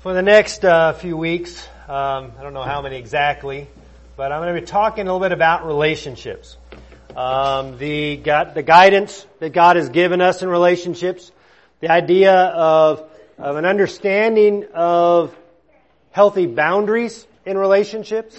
For the next few weeks, I don't know how many exactly, but I'm going to be talking a little bit about relationships. The guidance that God has given us in relationships, the idea of an understanding of healthy boundaries in relationships.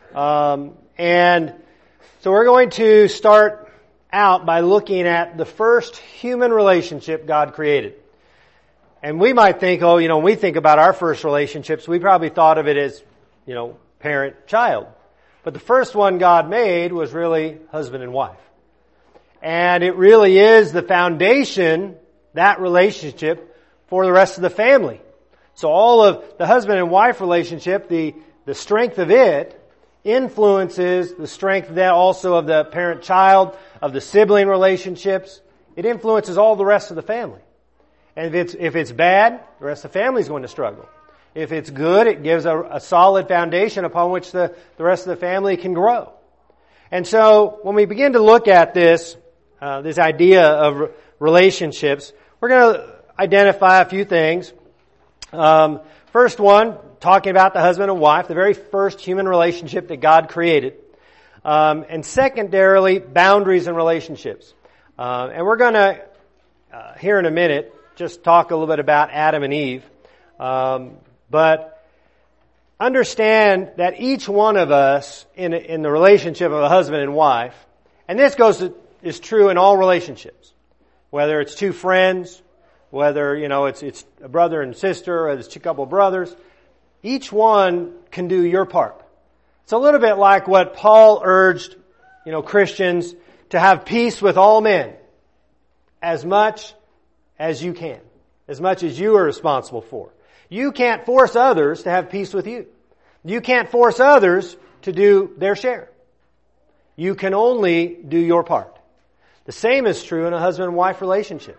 And so we're going to start out by looking at the first human relationship God created. And we might think, when we think about our first relationships, we probably thought of it as, parent-child. But the first one God made was really husband and wife. And it really is the foundation, that relationship, for the rest of the family. So all of the husband and wife relationship, the strength of it influences the strength that also of the parent-child, of the sibling relationships. It influences all the rest of the family. And if it's bad, the rest of the family is going to struggle. If it's good, it gives a solid foundation upon which the rest of the family can grow. And so when we begin to look at this idea of relationships, we're going to identify a few things. First one, talking about the husband and wife, the very first human relationship that God created. And secondarily, boundaries in relationships. And we're going to, here in a minute, just talk a little bit about Adam and Eve. But understand that each one of us in the relationship of a husband and wife, and this is true in all relationships, whether it's two friends, whether, it's a brother and sister, or it's a couple of brothers, each one can do your part. It's a little bit like what Paul urged, Christians to have peace with all men as much as you can, as much as you are responsible for. You can't force others to have peace with you. You can't force others to do their share. You can only do your part. The same is true in a husband and wife relationship.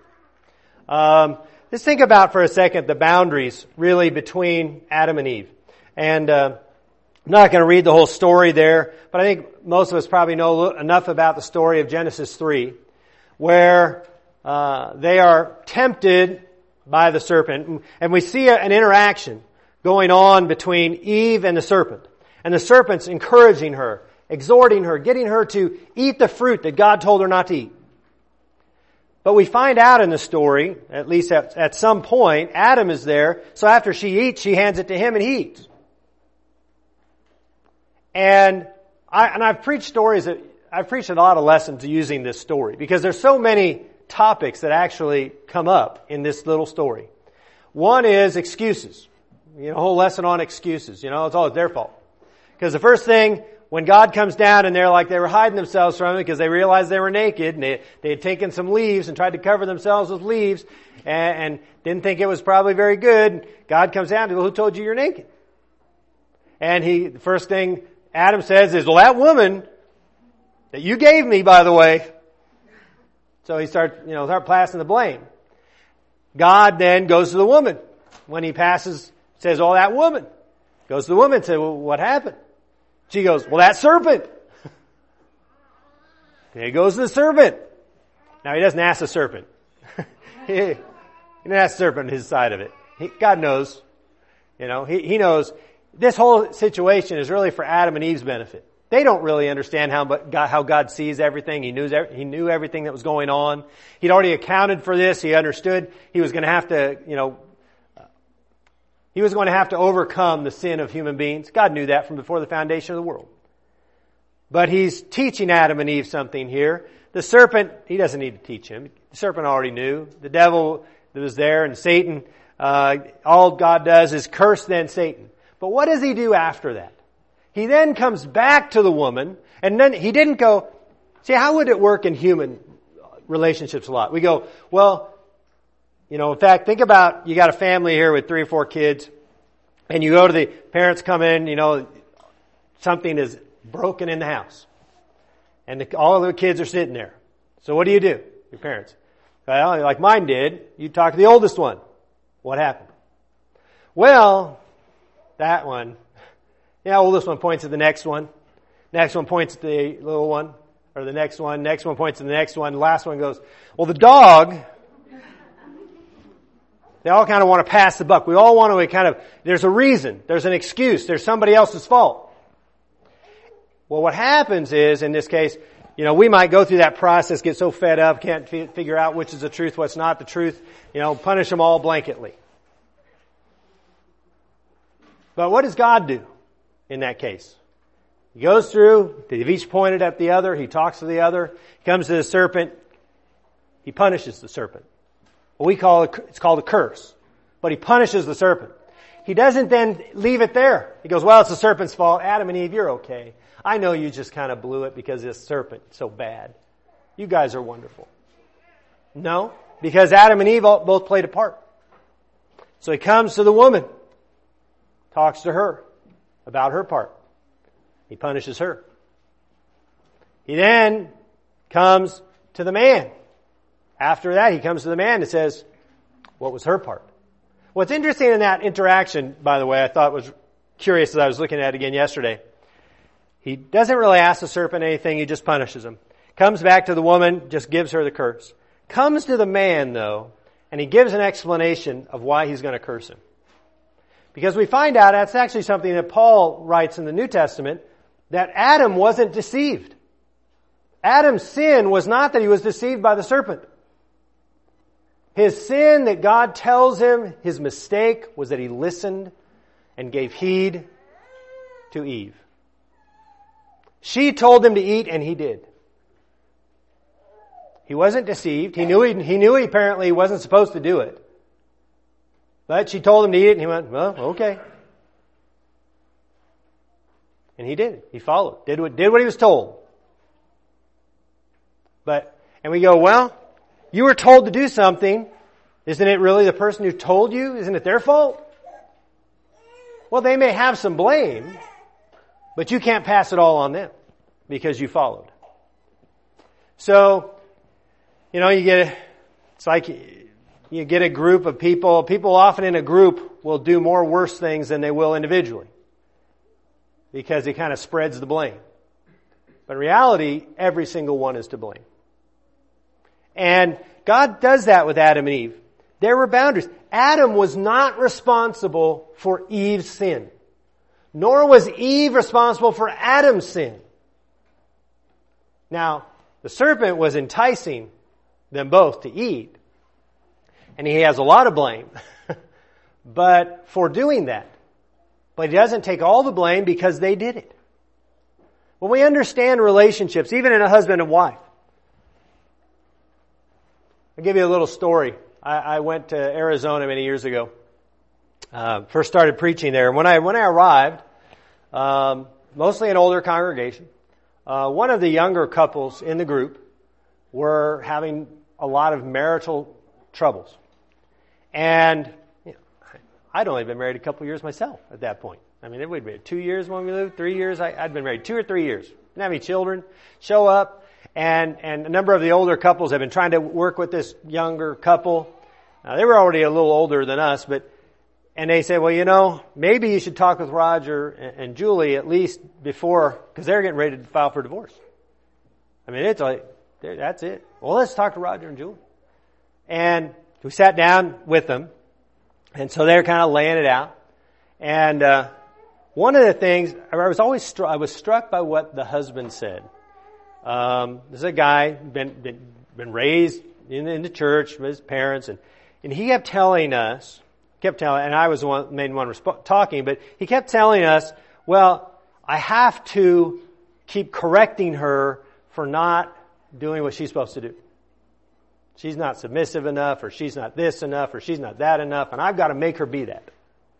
Let's think about for a second the boundaries really between Adam and Eve. And I'm not going to read the whole story there, but I think most of us probably know enough about the story of Genesis 3, where they are tempted by the serpent. And we see an interaction going on between Eve and the serpent. And the serpent's encouraging her, exhorting her, getting her to eat the fruit that God told her not to eat. But we find out in the story, at least at some point, Adam is there. So after she eats, she hands it to him and he eats. And I've preached I've preached a lot of lessons using this story because there's so many topics that actually come up in this little story. One is excuses. A whole lesson on excuses. It's always their fault. Because the first thing, when God comes down and they were hiding themselves from Him because they realized they were naked and they had taken some leaves and tried to cover themselves with leaves and didn't think it was probably very good. God comes down and goes, who told you you're naked? And the first thing Adam says is, well, that woman that you gave me, by the way. So he starts passing the blame. God then goes to the woman. When he passes, says, oh, that woman. Goes to the woman and says, well, what happened? She goes, well, that serpent. And he goes to the serpent. Now, he doesn't ask the serpent. He didn't ask the serpent his side of it. God knows. He knows. This whole situation is really for Adam and Eve's benefit. They don't really understand how God sees everything. He knew everything that was going on. He'd already accounted for this. He understood he was going to have to, he was going to have to overcome the sin of human beings. God knew that from before the foundation of the world. But He's teaching Adam and Eve something here. The serpent, He doesn't need to teach him. The serpent already knew. The devil that was there and Satan, all God does is curse then Satan. But what does He do after that? He then comes back to the woman, and then He didn't go, see, how would it work in human relationships a lot? We go, well, in fact, think about, you got a family here with 3 or 4 kids, and you go to the parents come in, something is broken in the house. And all of the kids are sitting there. So what do? Your parents. Well, like mine did, you talk to the oldest one. What happened? Well, that one, oldest one points to the next one. Next one points to the little one, or the next one. Next one points to the next one. The last one goes, well, the dog They all kind of want to pass the buck. We all want to there's a reason, there's an excuse, there's somebody else's fault. Well, what happens is, in this case, we might go through that process, get so fed up, can't figure out which is the truth, what's not the truth, punish them all blanketly. But what does God do in that case? He goes through, they've each pointed at the other, he talks to the other, he comes to the serpent, he punishes the serpent. It's called a curse. But he punishes the serpent. He doesn't then leave it there. He goes, well, it's the serpent's fault. Adam and Eve, you're okay. I know you just kind of blew it because this serpent is so bad. You guys are wonderful. No, because Adam and Eve both played a part. So he comes to the woman, talks to her about her part. He punishes her. He then comes to the man. After that, he comes to the man and says, what was her part? What's interesting in that interaction, by the way, I thought was curious as I was looking at it again yesterday. He doesn't really ask the serpent anything, he just punishes him. Comes back to the woman, just gives her the curse. Comes to the man, though, and he gives an explanation of why he's going to curse him. Because we find out that's actually something that Paul writes in the New Testament, that Adam wasn't deceived. Adam's sin was not that he was deceived by the serpent. His sin that God tells him, his mistake, was that he listened and gave heed to Eve. She told him to eat, and he did. He wasn't deceived. He knew he apparently wasn't supposed to do it. But she told him to eat it, and he went, well, okay. And he did it. He followed. Did what he was told. And we go, well, you were told to do something. Isn't it really the person who told you? Isn't it their fault? Well, they may have some blame, but you can't pass it all on them because you followed. So, you get a group of people. People often in a group will do more worse things than they will individually because it kind of spreads the blame. But in reality, every single one is to blame. And God does that with Adam and Eve. There were boundaries. Adam was not responsible for Eve's sin. Nor was Eve responsible for Adam's sin. Now, the serpent was enticing them both to eat. And he has a lot of blame. But for doing that. But he doesn't take all the blame because they did it. When we understand relationships, even in a husband and wife. I'll give you a little story. I went to Arizona many years ago. First started preaching there. When I arrived, mostly an older congregation, one of the younger couples in the group were having a lot of marital troubles. And I'd only been married a couple years myself at that point. I mean, we'd been 2 years when we lived, 3 years. I'd been married 2 or 3 years. Didn't have any children. Show up. And a number of the older couples have been trying to work with this younger couple. They were already a little older than us, and they said, well, maybe you should talk with Roger and Julie at least before, because they're getting ready to file for divorce. I mean, it's like, that's it. Well, let's talk to Roger and Julie. And we sat down with them, and so they're kind of laying it out. And one of the things, I was struck by what the husband said. This is a guy been raised in the church with his parents, and he kept telling us, and I was the main one talking, but he kept telling us, well, I have to keep correcting her for not doing what she's supposed to do. She's not submissive enough, or she's not this enough, or she's not that enough, and I've got to make her be that.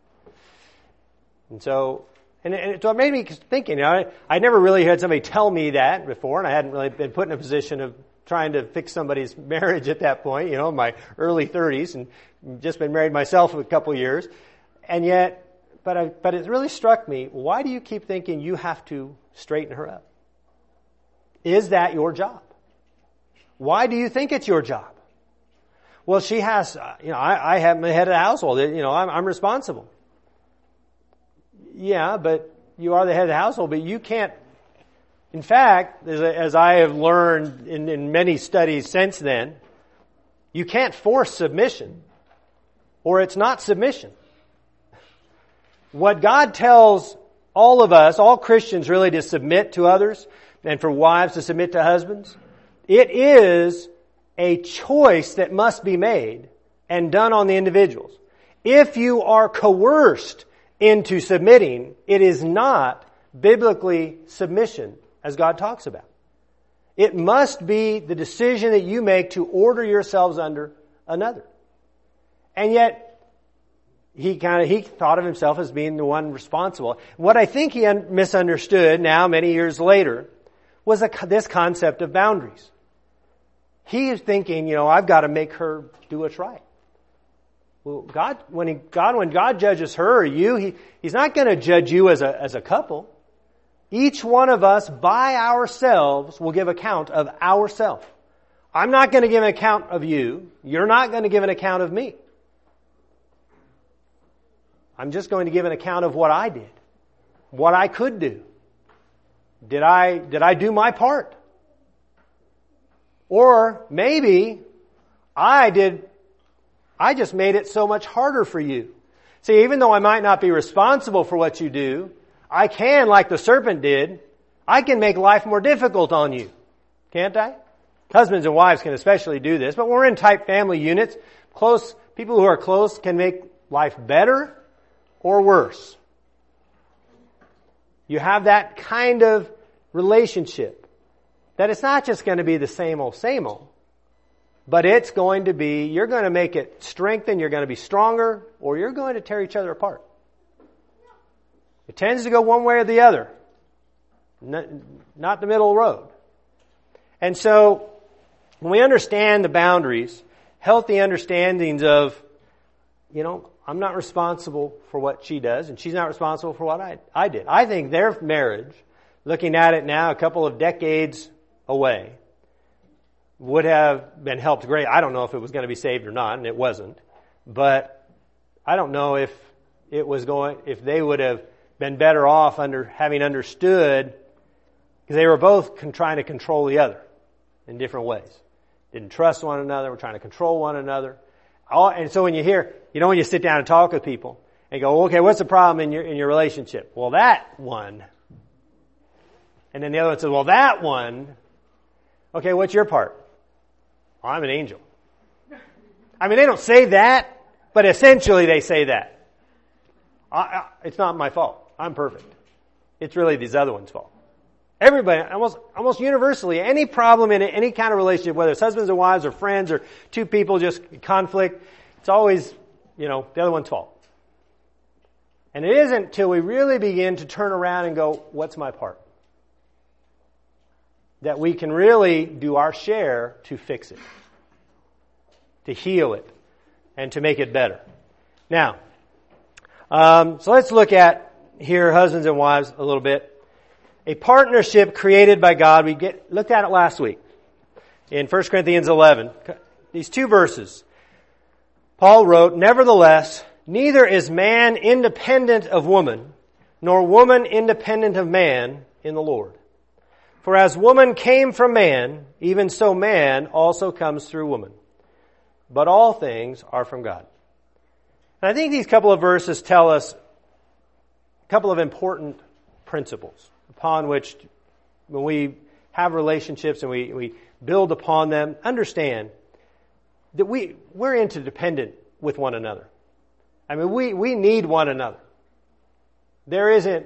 And so it made me thinking, I'd never really had somebody tell me that before, and I hadn't really been put in a position of trying to fix somebody's marriage at that point, in my early 30s, and just been married myself for a couple of years. And yet, but it really struck me, why do you keep thinking you have to straighten her up? Is that your job? Why do you think it's your job? Well, she has, I have the head of the household, I'm responsible. Yeah, but you are the head of the household, but you can't. In fact, as I have learned in many studies since then, you can't force submission. or it's not submission. What God tells all of us, all Christians really, to submit to others, and for wives to submit to husbands, it is a choice that must be made and done on the individuals. If you are coerced into submitting, it is not biblically submission as God talks about. It must be the decision that you make to order yourselves under another. And yet, he thought of himself as being the one responsible. What I think he misunderstood now, many years later, was this concept of boundaries. He is thinking, I've got to make her do what's right. Well, when God judges her or you, He's not going to judge you as a couple. Each one of us, by ourselves, will give account of ourselves. I'm not going to give an account of you. You're not going to give an account of me. I'm just going to give an account of what I did, what I could do. Did I do my part? Or maybe I just made it so much harder for you. See, even though I might not be responsible for what you do, I can, like the serpent did, I can make life more difficult on you. Can't I? Husbands and wives can especially do this, but when we're in tight family units, people who are close can make life better or worse. You have that kind of relationship that it's not just going to be the same old, but it's going to be, you're going to make it strengthen, you're going to be stronger, or you're going to tear each other apart. It tends to go one way or the other, not the middle road. And so, when we understand the boundaries, healthy understandings of, I'm not responsible for what she does, and she's not responsible for what I did. I think their marriage, looking at it now a couple of decades away, would have been helped great. I don't know if it was going to be saved or not, and it wasn't. But I don't know if they would have been better off having understood, because they were both trying to control the other in different ways. Didn't trust one another, were trying to control one another. And so when you hear, when you sit down and talk with people and go, okay, what's the problem in your relationship? Well, that one. And then the other one says, well, that one. Okay, what's your part? Well, I'm an angel. I mean, they don't say that, but essentially they say that. It's not my fault. I'm perfect. It's really these other ones' fault. Everybody, almost universally, any problem in any kind of relationship, whether it's husbands and wives or friends or two people just conflict, it's always, the other one's fault. And it isn't till we really begin to turn around and go, what's my part? That we can really do our share to fix it, to heal it, and to make it better. Now, so let's look at here, husbands and wives, a little bit. A partnership created by God. We looked at it last week in 1 Corinthians 11. These two verses. Paul wrote, nevertheless, neither is man independent of woman, nor woman independent of man in the Lord. For as woman came from man, even so man also comes through woman. But all things are from God. And I think these couple of verses tell us a couple of important principles upon which, when we have relationships and we build upon them, understand that we're interdependent with one another. I mean, we need one another. There isn't,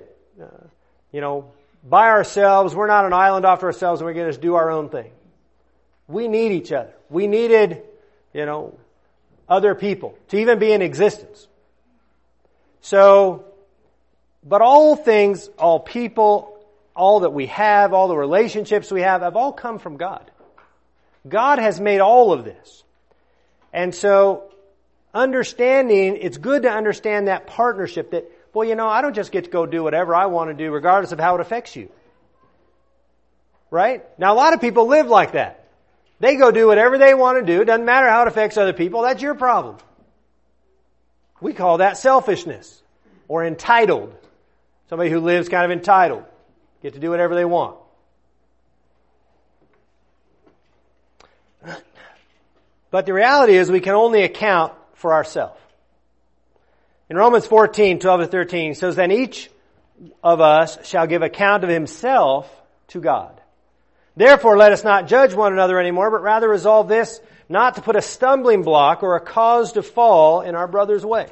by ourselves, we're not an island off to ourselves and we're going to just do our own thing. We need each other. We needed, other people to even be in existence. So, but all things, all people, all that we have, all the relationships we have all come from God. God has made all of this. And so, it's good to understand that partnership that, I don't just get to go do whatever I want to do regardless of how it affects you. Right? Now, a lot of people live like that. They go do whatever they want to do. It doesn't matter how it affects other people. That's your problem. We call that selfishness or entitled. Somebody who lives kind of entitled. Get to do whatever they want. But the reality is we can only account for ourselves. In Romans 14, 12 to 13, it says, "Then each of us shall give account of himself to God. Therefore, let us not judge one another anymore, but rather resolve this, not to put a stumbling block or a cause to fall in our brother's way."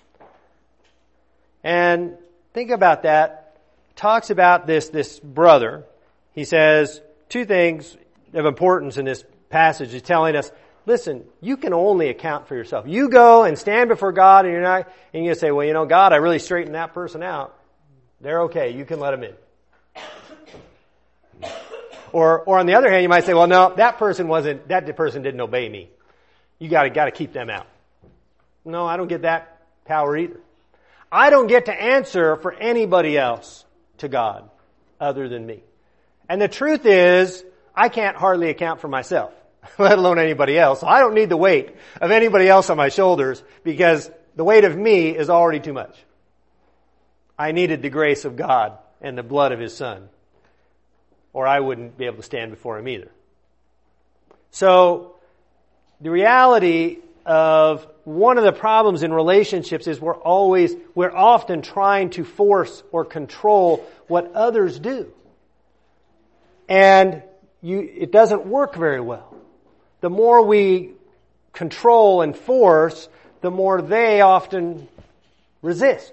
And think about that. It talks about this brother. He says two things of importance in this passage. He's telling us, listen, you can only account for yourself. You go and stand before God and you say, well, you know, God, I really straightened that person out. They're okay. You can let them in. Or on the other hand, you might say, well, no, that person didn't obey me. You got to keep them out. No, I don't get that power either. I don't get to answer for anybody else to God other than me. And the truth is, I can't hardly account for myself, let alone anybody else. I don't need the weight of anybody else on my shoulders because the weight of me is already too much. I needed the grace of God and the blood of His Son, or I wouldn't be able to stand before Him either. So, the reality of one of the problems in relationships is we're often trying to force or control what others do. And it doesn't work very well. The more we control and force, the more they often resist.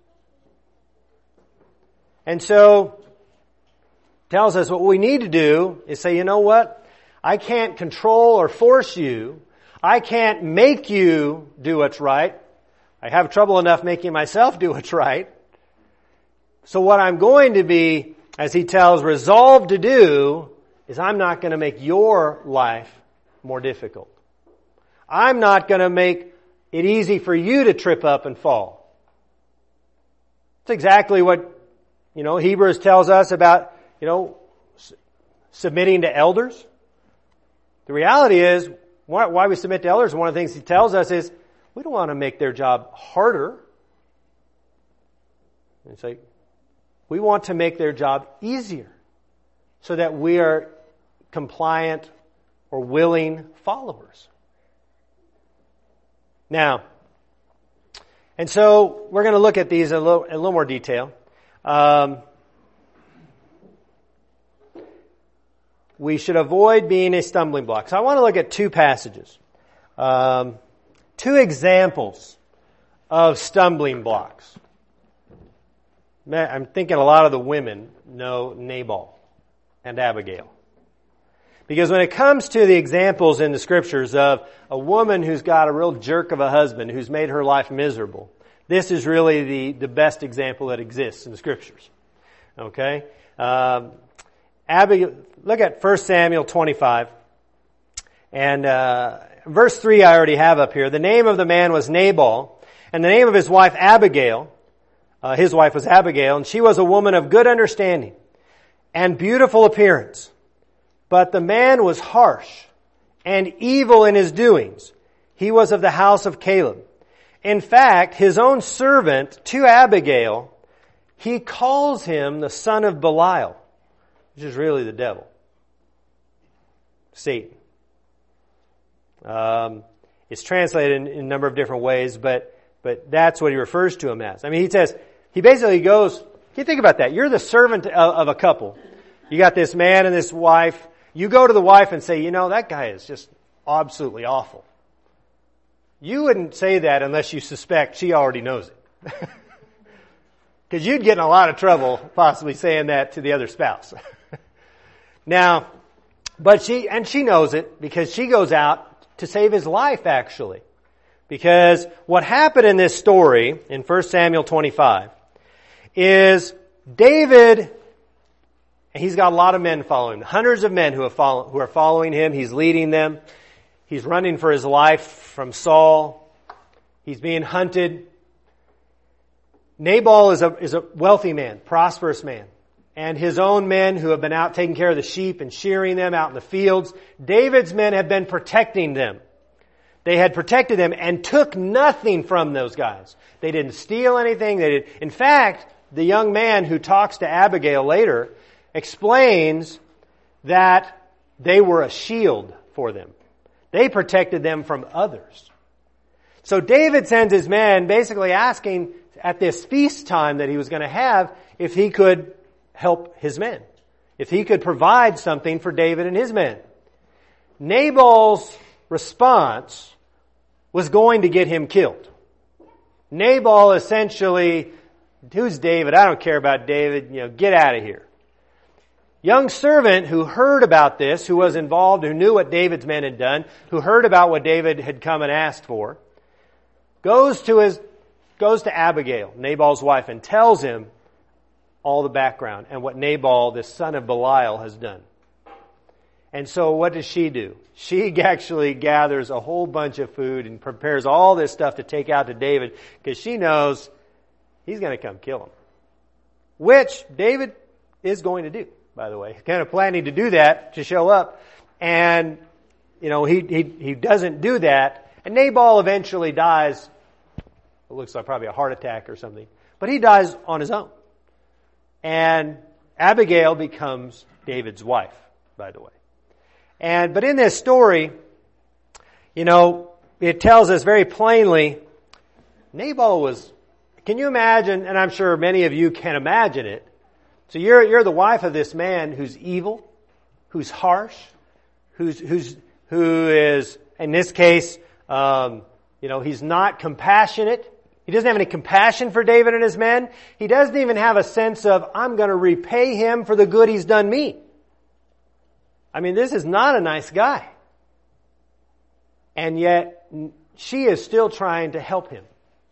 And so, tells us what we need to do is say, you know what? I can't control or force you. I can't make you do what's right. I have trouble enough making myself do what's right. So what I'm going to be, as he tells, resolved to do is I'm not going to make your life more difficult. I'm not going to make it easy for you to trip up and fall. It's exactly what, Hebrews tells us about, submitting to elders. The reality is, why we submit to elders, one of the things he tells us is, we don't want to make their job harder. It's like, we want to make their job easier so that we are compliant or willing followers. Now, and so we're going to look at these in a little more detail. We should avoid being a stumbling block. So I want to look at two passages. Two examples of stumbling blocks. I'm thinking a lot of the women know Nabal and Abigail. Because when it comes to the examples in the scriptures of a woman who's got a real jerk of a husband who's made her life miserable, this is really the best example that exists in the scriptures. Okay? Abigail, look at 1 Samuel 25. And verse 3 I already have up here. The name of the man was Nabal, and the name of his wife Abigail. His wife was Abigail, and she was a woman of good understanding and beautiful appearance. But the man was harsh and evil in his doings. He was of the house of Caleb. In fact, his own servant to Abigail, he calls him the son of Belial, which is really the devil, Satan. It's translated in a number of different ways, but that's what he refers to him as. I mean, he basically goes, you think about that. You're the servant of a couple. You got this man and this wife. You go to the wife and say, that guy is just absolutely awful. You wouldn't say that unless you suspect she already knows it. Because you'd get in a lot of trouble possibly saying that to the other spouse. Now, but she knows it because she goes out to save his life actually. Because what happened in this story in 1 Samuel 25 is David, he's got a lot of men following him, hundreds of men who are following him. He's leading them. He's running for his life from Saul. He's being hunted. Nabal is a wealthy man, prosperous man. And his own men who have been out taking care of the sheep and shearing them out in the fields. David's men have been protecting them. They had protected them and took nothing from those guys. They didn't steal anything. In fact, the young man who talks to Abigail later explains that they were a shield for them. They protected them from others. So David sends his men basically asking at this feast time that he was going to have if he could help his men, if he could provide something for David and his men. Nabal's response was going to get him killed. Nabal essentially, who's David? I don't care about David. Get out of here. Young servant who heard about this, who was involved, who knew what David's men had done, who heard about what David had come and asked for, goes to Abigail, Nabal's wife, and tells him all the background and what Nabal, the son of Belial, has done. And so what does she do? She actually gathers a whole bunch of food and prepares all this stuff to take out to David because she knows he's going to come kill him. Which David is going to do, by the way. Kind of planning to do that, to show up. And, he doesn't do that. And Nabal eventually dies. It looks like probably a heart attack or something. But he dies on his own. And Abigail becomes David's wife, by the way. But in this story, it tells us very plainly, Nabal was, can you imagine, and I'm sure many of you can imagine it, so you're the wife of this man who's evil, who's harsh, who is, in this case, he's not compassionate. He doesn't have any compassion for David and his men. He doesn't even have a sense of, I'm going to repay him for the good he's done me. I mean, this is not a nice guy. And yet, she is still trying to help him.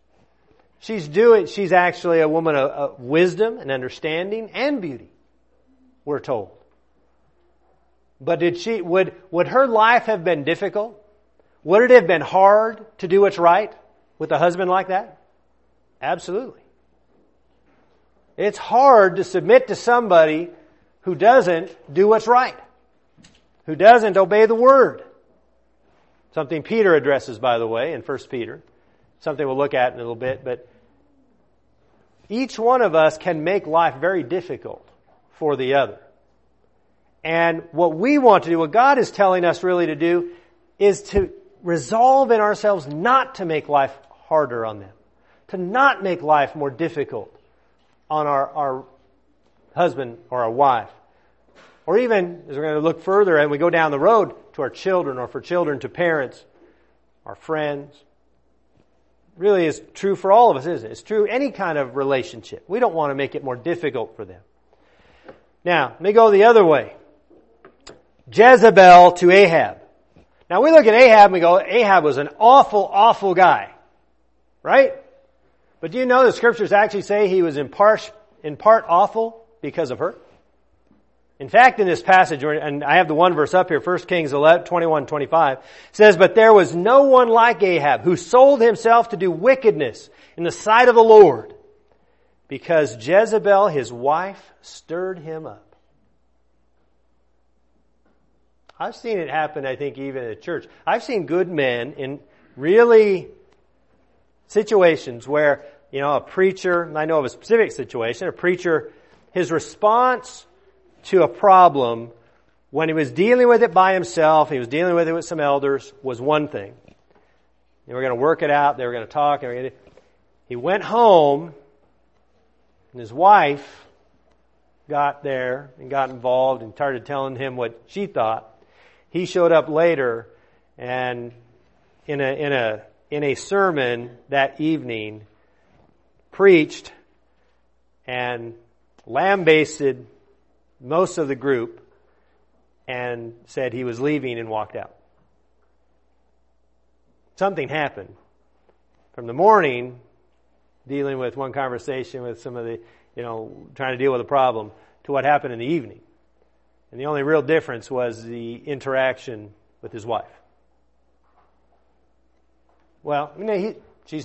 She's actually a woman of wisdom and understanding and beauty, we're told. But would her life have been difficult? Would it have been hard to do what's right with a husband like that? Absolutely. It's hard to submit to somebody who doesn't do what's right, who doesn't obey the Word. Something Peter addresses, by the way, in 1 Peter. Something we'll look at in a little bit. But each one of us can make life very difficult for the other. And what we want to do, what God is telling us really to do, is to resolve in ourselves not to make life harder on them. To not make life more difficult on our husband or our wife. Or even, as we're going to look further and we go down the road, to our children, or for children to parents, our friends. Really is true for all of us, isn't it? It's true any kind of relationship. We don't want to make it more difficult for them. Now, let me go the other way. Jezebel to Ahab. Now we look at Ahab and we go, Ahab was an awful, awful guy. Right? But do you know the scriptures actually say he was in part awful because of her? In fact, in this passage, and I have the one verse up here, 1 Kings 21:25, says, "But there was no one like Ahab, who sold himself to do wickedness in the sight of the Lord, because Jezebel, his wife, stirred him up." I've seen it happen, I think, even at church. I've seen good men in really situations where, a preacher, and I know of a specific situation, a preacher, his response to a problem when he was dealing with it by himself, he was dealing with it with some elders, was one thing. They were going to work it out, they were going to talk. He went home, and his wife got there and got involved and started telling him what she thought. He showed up later and in a sermon that evening preached and lambasted most of the group and said he was leaving and walked out. Something happened from the morning, dealing with one conversation with some of the, trying to deal with a problem, to what happened in the evening. And the only real difference was the interaction with his wife. Well, he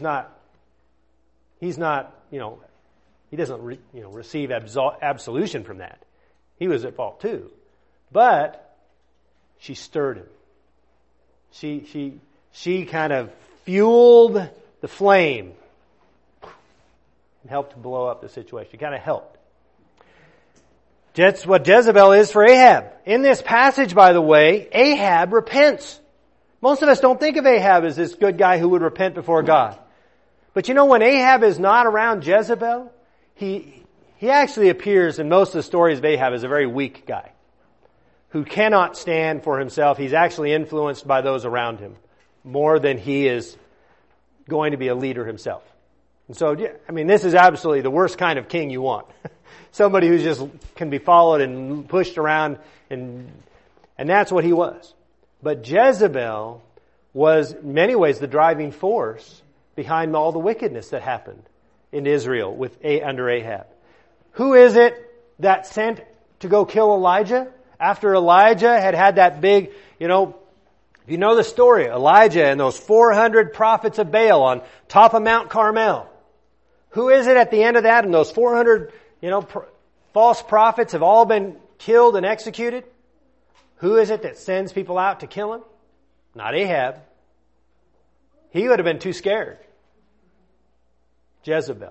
doesn't receive absolution from that. He was at fault too. But she stirred him. She kind of fueled the flame and helped to blow up the situation. She kind of helped. That's what Jezebel is for Ahab. In this passage, by the way, Ahab repents. Most of us don't think of Ahab as this good guy who would repent before God. But you know, when Ahab is not around Jezebel, he actually appears in most of the stories of Ahab as a very weak guy who cannot stand for himself. He's actually influenced by those around him more than he is going to be a leader himself. And so, I mean, this is absolutely the worst kind of king you want. Somebody who just can be followed and pushed around, and that's what he was. But Jezebel was, in many ways, the driving force behind all the wickedness that happened in Israel under Ahab. Who is it that sent to go kill Elijah? After Elijah had that big, if you know the story, Elijah and those 400 prophets of Baal on top of Mount Carmel. Who is it at the end of that? And those 400, false prophets have all been killed and executed. Who is it that sends people out to kill him? Not Ahab. He would have been too scared. Jezebel.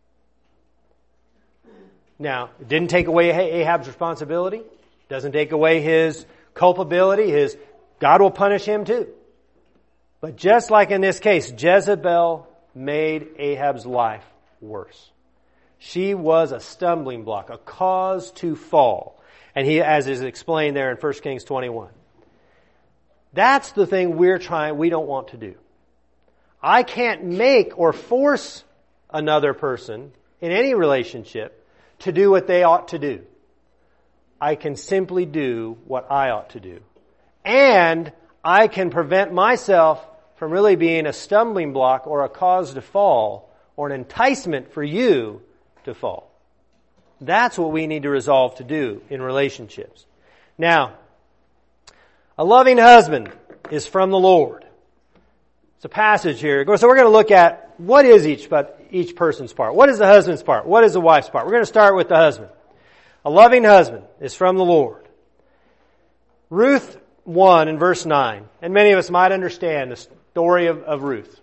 Now, it didn't take away Ahab's responsibility. Doesn't take away his culpability. God will punish him too. But just like in this case, Jezebel made Ahab's life worse. She was a stumbling block, a cause to fall. And as is explained there in 1 Kings 21. That's the thing we don't want to do. I can't make or force another person in any relationship to do what they ought to do. I can simply do what I ought to do. And I can prevent myself from really being a stumbling block or a cause to fall or an enticement for you to fall. That's what we need to resolve to do in relationships. Now, a loving husband is from the Lord. It's a passage here. So we're going to look at what is each person's part. What is the husband's part? What is the wife's part? We're going to start with the husband. A loving husband is from the Lord. Ruth 1 in verse 9. And many of us might understand the story of Ruth.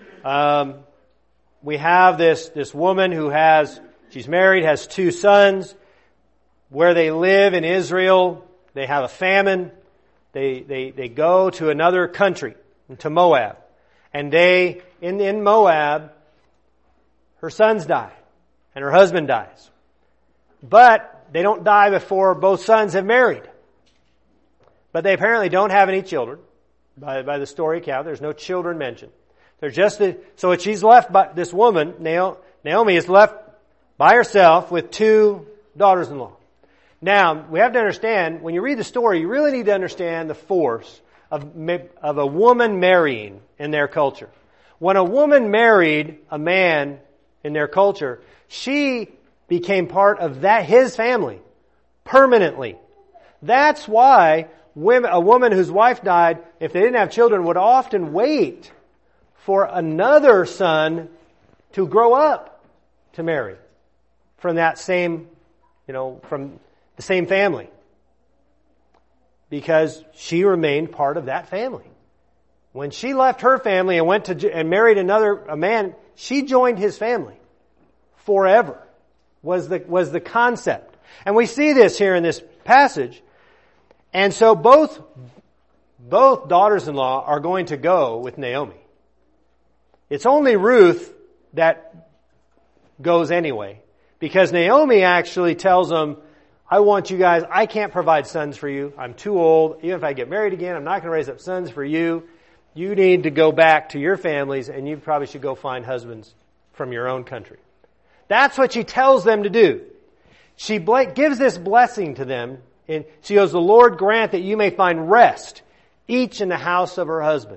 We have this woman who she's married, has 2 sons. Where they live in Israel, they have a famine. They go to another country, to Moab. And in Moab, her sons die. And her husband dies. But they don't die before both sons have married. But they apparently don't have any children. By the story account, there's no children mentioned. They're just so she's left by this woman, Naomi is left by herself with 2 daughters-in-law. Now, we have to understand, when you read the story, you really need to understand the force of a woman marrying in their culture. When a woman married a man in their culture, she became part of his family permanently. That's why a woman whose wife died, if they didn't have children, would often wait for another son to grow up to marry from that same, from the same family. Because she remained part of that family. When she left her family and went and married a man, she joined his family forever. Was the concept. And we see this here in this passage. And so both daughters-in-law are going to go with Naomi. It's only Ruth that goes anyway. Because Naomi actually tells them, I want you guys, I can't provide sons for you. I'm too old. Even if I get married again, I'm not going to raise up sons for you. You need to go back to your families, and you probably should go find husbands from your own country. That's what she tells them to do. She gives this blessing to them. And she goes, the Lord grant that you may find rest, each in the house of her husband.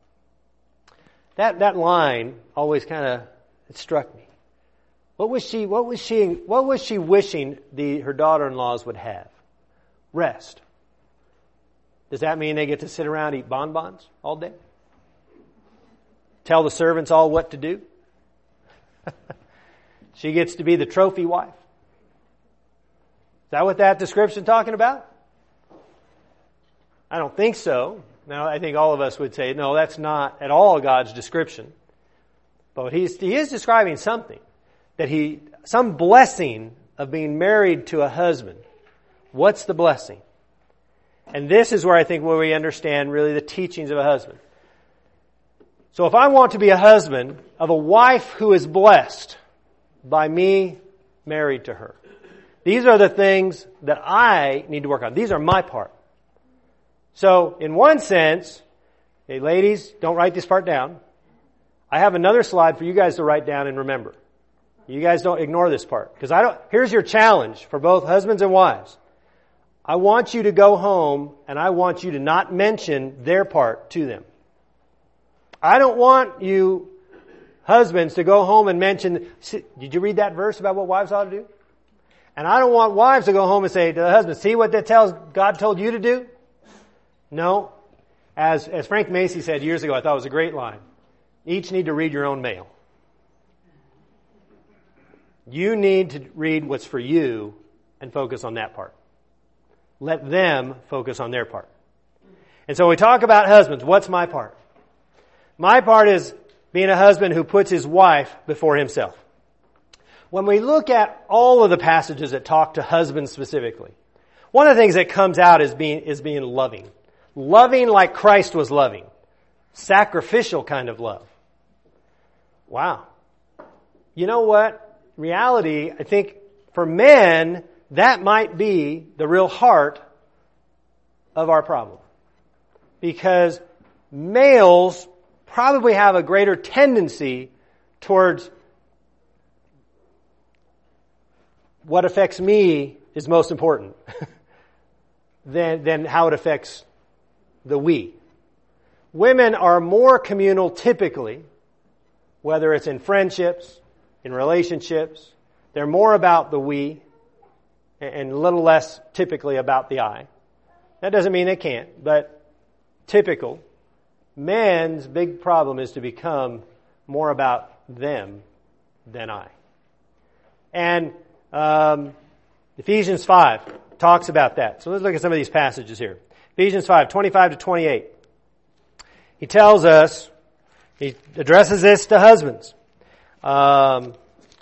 That line always it struck me. What was she wishing her daughter-in-laws would have? Rest. Does that mean they get to sit around and eat bonbons all day? Tell the servants all what to do? She gets to be the trophy wife. Is that what that description talking about? I don't think so. Now, I think all of us would say, no, that's not at all God's description. But he is describing something. Some blessing of being married to a husband. What's the blessing? And this is where I think where we understand really the teachings of a husband. So if I want to be a husband of a wife who is blessed by me married to her, these are the things that I need to work on. These are my part. So in one sense, hey ladies, don't write this part down. I have another slide for you guys to write down and remember. You guys don't ignore this part. Because here's your challenge for both husbands and wives. I want you to go home and I want you to not mention their part to them. I don't want you husbands to go home and mention, did you read that verse about what wives ought to do? And I don't want wives to go home and say to the husband, see what that tells God told you to do? No. As Frank Macy said years ago, I thought it was a great line. Each need to read your own mail. You need to read what's for you and focus on that part. Let them focus on their part. And so we talk about husbands. What's my part? My part is being a husband who puts his wife before himself. When we look at all of the passages that talk to husbands specifically, one of the things that comes out is being loving. Loving like Christ was loving. Sacrificial kind of love. Wow. You know what? Reality, I think for men, that might be the real heart of our problem. Because males probably have a greater tendency towards what affects me is most important than how it affects the we. Women are more communal typically, whether it's in friendships, in relationships. They're more about the we and a little less typically about the I. That doesn't mean they can't, but typical. Men's big problem is to become more about them than I. And Ephesians 5 talks about that. So let's look at some of these passages here. Ephesians 5, 25 to 28. He tells us, he addresses this to husbands. And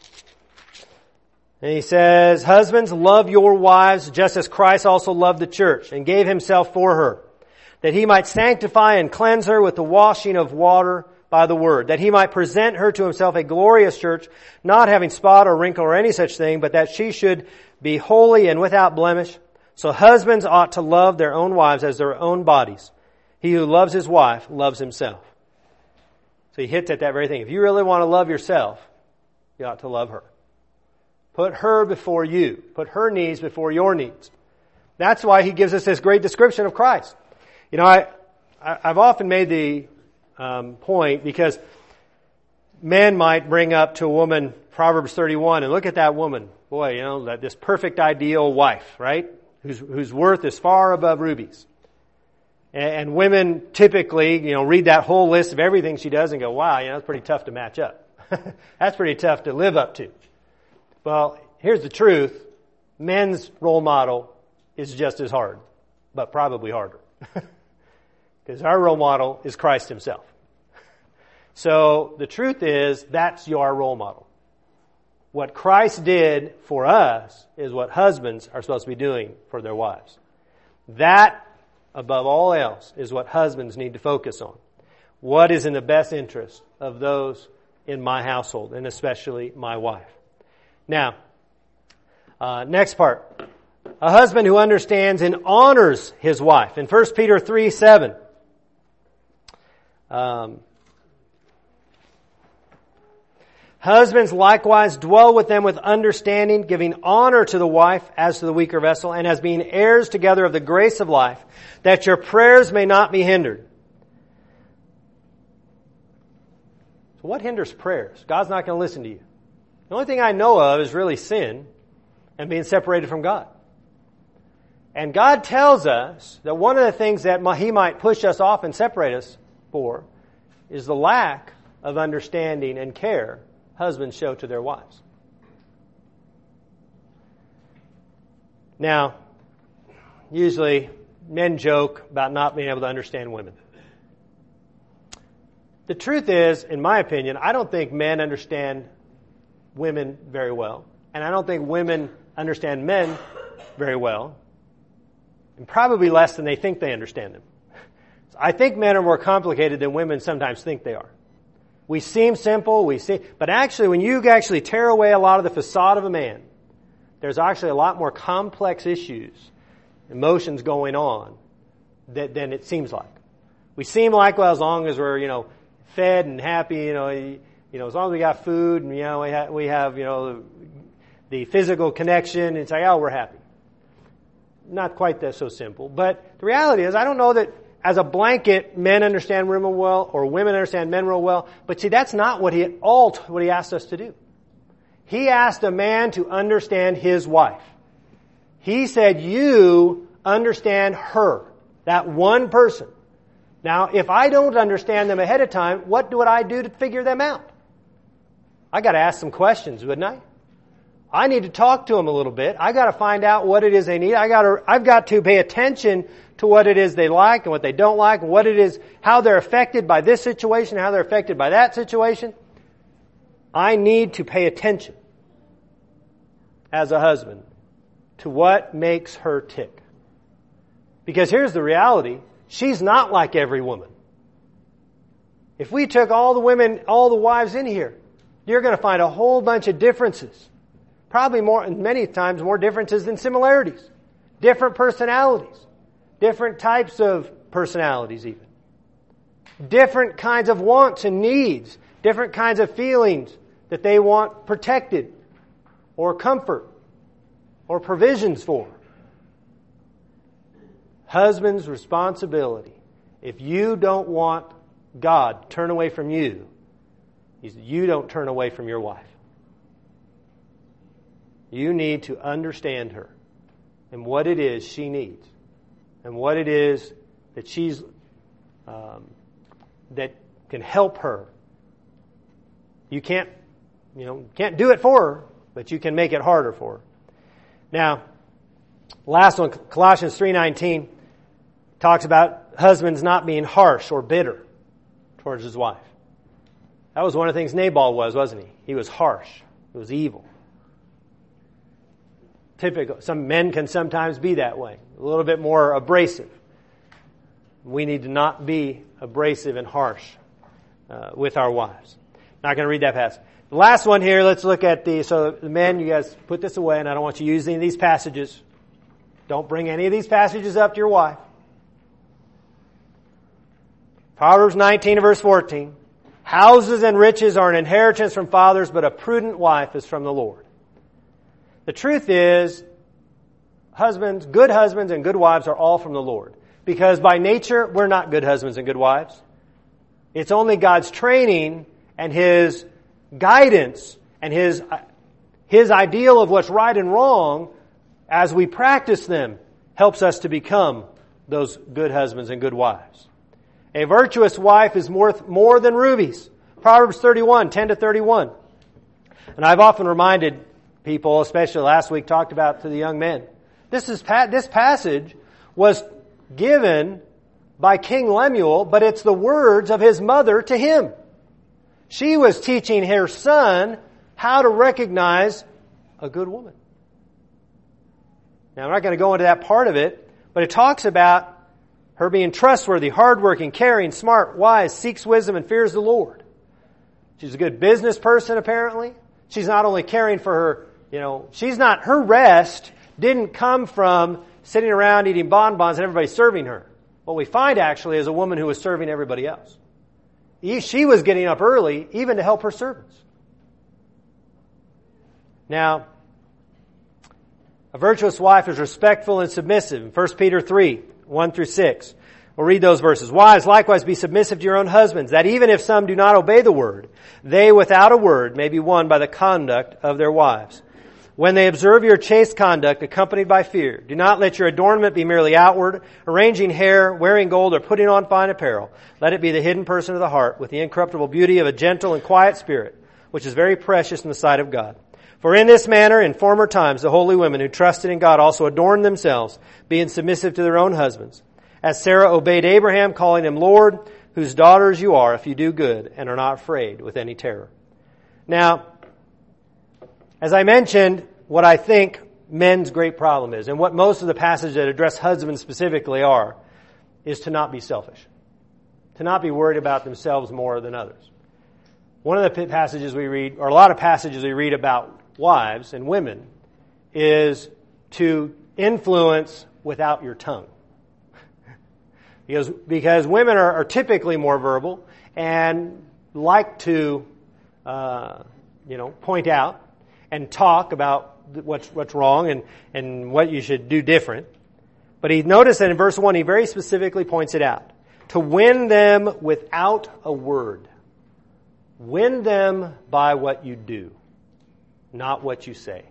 he says, husbands, love your wives just as Christ also loved the church and gave himself for her, that he might sanctify and cleanse her with the washing of water by the word, that he might present her to himself a glorious church, not having spot or wrinkle or any such thing, but that she should be holy and without blemish. So husbands ought to love their own wives as their own bodies. He who loves his wife loves himself. So he hits at that very thing. If you really want to love yourself, you ought to love her. Put her before you. Put her needs before your needs. That's why he gives us this great description of Christ. You know, I've often made the point because men might bring up to a woman Proverbs 31 and look at that woman. Boy, you know, this perfect ideal wife, right? Whose worth is far above rubies. And women typically, you know, read that whole list of everything she does and go, wow, you know, that's pretty tough to match up. That's pretty tough to live up to. Well, here's the truth. Men's role model is just as hard, but probably harder. Because our role model is Christ himself. So the truth is, that's your role model. What Christ did for us is what husbands are supposed to be doing for their wives. That, above all else, is what husbands need to focus on. What is in the best interest of those in my household, and especially my wife. Now, next part. A husband who understands and honors his wife. In 1 Peter 3:7. Husbands likewise dwell with them with understanding, giving honor to the wife as to the weaker vessel, and as being heirs together of the grace of life, that your prayers may not be hindered. So what hinders prayers? God's not going to listen to you. The only thing I know of is really sin and being separated from God. And God tells us that one of the things that He might push us off and separate us for is the lack of understanding and care husbands show to their wives. Now, usually men joke about not being able to understand women. The truth is, in my opinion, I don't think men understand women very well. And I don't think women understand men very well. and probably less than they think they understand them. I think men are more complicated than women sometimes think they are. We seem simple, but actually when you actually tear away a lot of the facade of a man, there's actually a lot more complex issues, emotions going on than it seems like. We seem like, well, as long as we're, fed and happy, as long as we got food and, we have, the physical connection and say, oh, we're happy. Not quite that so simple. But the reality is, I don't know that as a blanket, men understand women well or women understand men real well. But see, that's not what he asked us to do. He asked a man to understand his wife. He said, you understand her, that one person. Now, if I don't understand them ahead of time, what would I do to figure them out? I got to ask some questions, wouldn't I? I need to talk to them a little bit. I got to find out what it is they need. I've got to pay attention to what it is they like and what they don't like, and what it is, how they're affected by this situation, how they're affected by that situation. I need to pay attention as a husband to what makes her tick. Because here's the reality. She's not like every woman. If we took all the women, all the wives in here, you're going to find a whole bunch of differences. Probably many times more differences than similarities. Different personalities. Different types of personalities even. Different kinds of wants and needs. Different kinds of feelings that they want protected or comfort or provisions for. Husband's responsibility, if you don't want God to turn away from you, is you don't turn away from your wife. You need to understand her and what it is she needs and what it is that she's that can help her. You can't do it for her, but you can make it harder for her. Now, last one, Colossians 3:19 talks about husbands not being harsh or bitter towards his wife. That was one of the things Nabal was, wasn't he? He was harsh. He was evil. Typical. Some men can sometimes be that way. A little bit more abrasive. We need to not be abrasive and harsh with our wives. Not going to read that passage. The last one here, let's look at so the men, you guys put this away, and I don't want you to use any of these passages. Don't bring any of these passages up to your wife. Proverbs 19 and verse 14. Houses and riches are an inheritance from fathers, but a prudent wife is from the Lord. The truth is, good husbands and good wives are all from the Lord. Because by nature, we're not good husbands and good wives. It's only God's training and His guidance and His ideal of what's right and wrong as we practice them helps us to become those good husbands and good wives. A virtuous wife is more than rubies. Proverbs 31, 10-31. And I've often reminded people, especially last week, talked about to the young men. This passage was given by King Lemuel, but it's the words of his mother to him. She was teaching her son how to recognize a good woman. Now, I'm not going to go into that part of it, but it talks about her being trustworthy, hardworking, caring, smart, wise, seeks wisdom, and fears the Lord. She's a good business person, apparently. She's not only caring for her, her rest didn't come from sitting around eating bonbons and everybody serving her. What we find actually is a woman who was serving everybody else. She was getting up early even to help her servants. Now, a virtuous wife is respectful and submissive. In 1 Peter 3, 1-6. We'll read those verses. Wives, likewise be submissive to your own husbands, that even if some do not obey the word, they without a word may be won by the conduct of their wives. When they observe your chaste conduct accompanied by fear, do not let your adornment be merely outward, arranging hair, wearing gold, or putting on fine apparel. Let it be the hidden person of the heart, with the incorruptible beauty of a gentle and quiet spirit, which is very precious in the sight of God. For in this manner, in former times, the holy women who trusted in God also adorned themselves, being submissive to their own husbands. As Sarah obeyed Abraham, calling him Lord, whose daughters you are, if you do good, and are not afraid with any terror. Now, as I mentioned, what I think men's great problem is, and what most of the passages that address husbands specifically are, is to not be selfish. To not be worried about themselves more than others. One of the passages we read, or a lot of passages we read about wives and women, is to influence without your tongue. Because women are typically more verbal and like to, point out and talk about what's wrong and what you should do different. But he noticed that in verse 1, he very specifically points it out. To win them without a word. Win them by what you do, not what you say.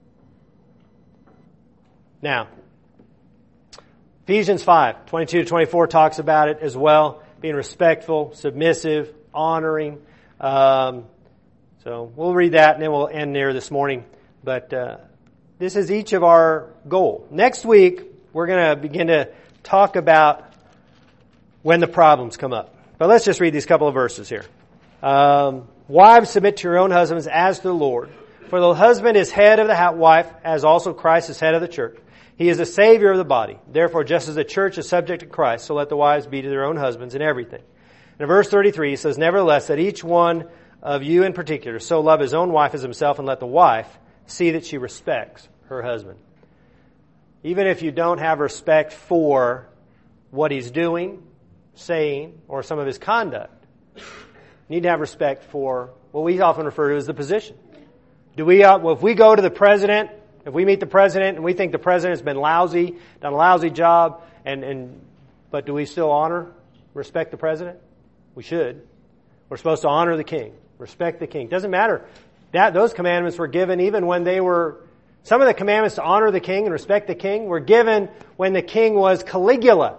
Now, Ephesians 5, 22 to 24 talks about it as well. Being respectful, submissive, honoring. So we'll read that and then we'll end there this morning. But this is each of our goal. Next week, we're going to begin to talk about when the problems come up. But let's just read these couple of verses here. Wives, submit to your own husbands as to the Lord. For the husband is head of the wife, as also Christ is head of the church. He is the Savior of the body. Therefore, just as the church is subject to Christ, so let the wives be to their own husbands in everything. And in verse 33, he says, Nevertheless, that each one of you in particular so love his own wife as himself, and let the wife see that she respects her husband. Even if you don't have respect for what he's doing, saying, or some of his conduct, you need to have respect for what we often refer to as the position. If we go to the president, if we meet the president and we think the president's been lousy, done a lousy job, but do we still respect the president? We should. We're supposed to honor the king, respect the king. Doesn't matter. Those commandments were given even when some of the commandments to honor the king and respect the king were given when the king was Caligula.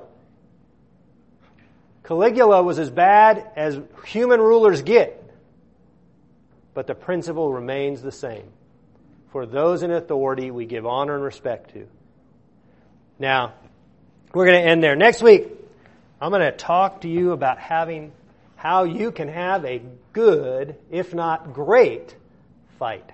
Caligula was as bad as human rulers get. But the principle remains the same. For those in authority, we give honor and respect to. Now, we're going to end there. Next week, I'm going to talk to you about how you can have a good, if not great, fight.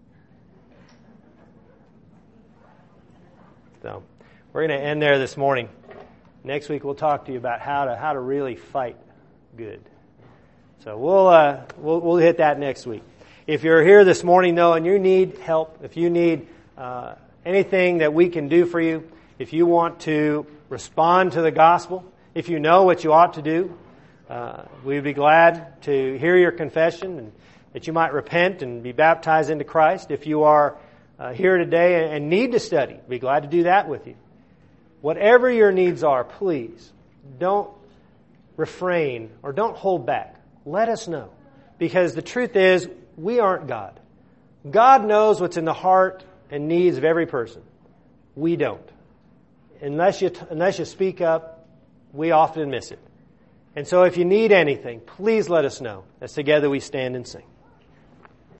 So, we're going to end there this morning. Next week we'll talk to you about how to really fight good. So we'll hit that next week. If you're here this morning though and you need help, if you need anything that we can do for you, if you want to respond to the gospel, if you know what you ought to do, we'd be glad to hear your confession and that you might repent and be baptized into Christ. If you are here today and need to study, we'd be glad to do that with you. Whatever your needs are, please don't refrain or don't hold back. Let us know. Because the truth is, we aren't God. God knows what's in the heart and needs of every person. We don't. Unless you speak up, we often miss it. And so if you need anything, please let us know. As together we stand and sing.